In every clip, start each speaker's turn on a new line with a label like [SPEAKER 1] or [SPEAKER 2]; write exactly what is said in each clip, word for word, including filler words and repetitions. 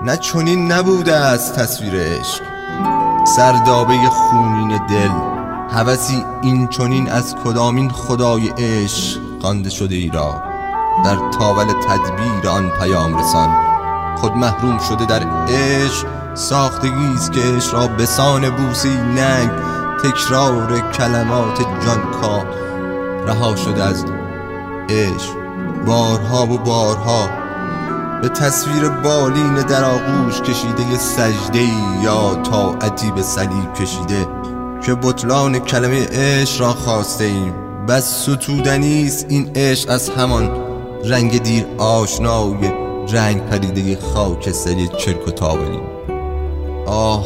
[SPEAKER 1] نه چنین نبوده است تصویر عشق، سردابه خونین دل، هوسی این چنین از کدامین خدای عشق خوانده شده ای را در تاول تدبیر آن پیام رسان خود محروم شده در عشق ساختگیست که عشق را بسان بوسه ننگ تکرار کلمات جانکاه رها شده از عشق بارها و بارها به تصویر بالین در آغوش کشیده سجده‌ای یا طاعتی به صلیب کشیده که بطلان کلمه عشق را خواسته ایم. بس ستودنیست این عشق از همان رنگ دیر آشنای رنگ پریده خاکستری چرک و تاولین. آه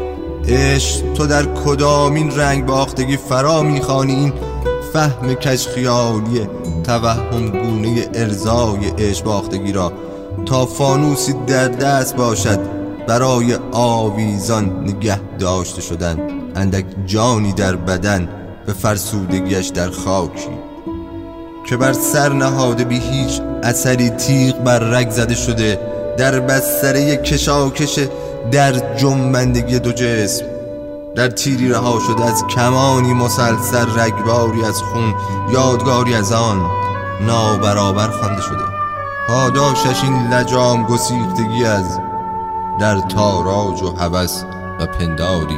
[SPEAKER 1] عشق تو در کدامین رنگ باختگی فرا میخوانی این فهم کج خیالی توهم گونه ارضای عشق باختگی را تا فانوسی در دست باشد برای آویزان نگه داشته شدن اندک جانی در بدن به فرسودگیش در خاکی که بر سر نهاده بی هیچ اثری تیغ بر رگ زده شده در بستره کشاکش در جنبندگی دو جسم در تیری رها شده از کمانی مسلسل رگباری از خون یادگاری از آن نابرابر خوانده شده پاداشش این لجام گسیختگی از در تاراج و هوس و پنداری.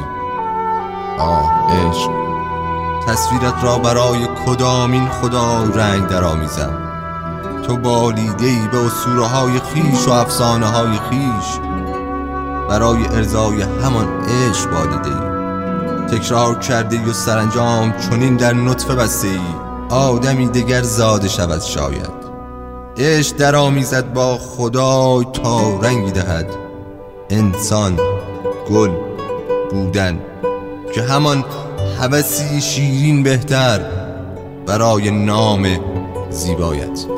[SPEAKER 1] آه عشق تصویرت را برای کدامین خدا رنگ در آمیزم تو بالیده‌ای به اسطوره های خیش و افسانه های خیش برای ارضای همان عشق بالیده‌ای تکرار کرده و سرانجام چنین در نطفه بسته ای آدمی دگر زاده شود شاید عشق در آمیزد با خدای تا رنگی دهد انسان گل بودن که همان هوسی شیرین بهتر برای نام زیبایت.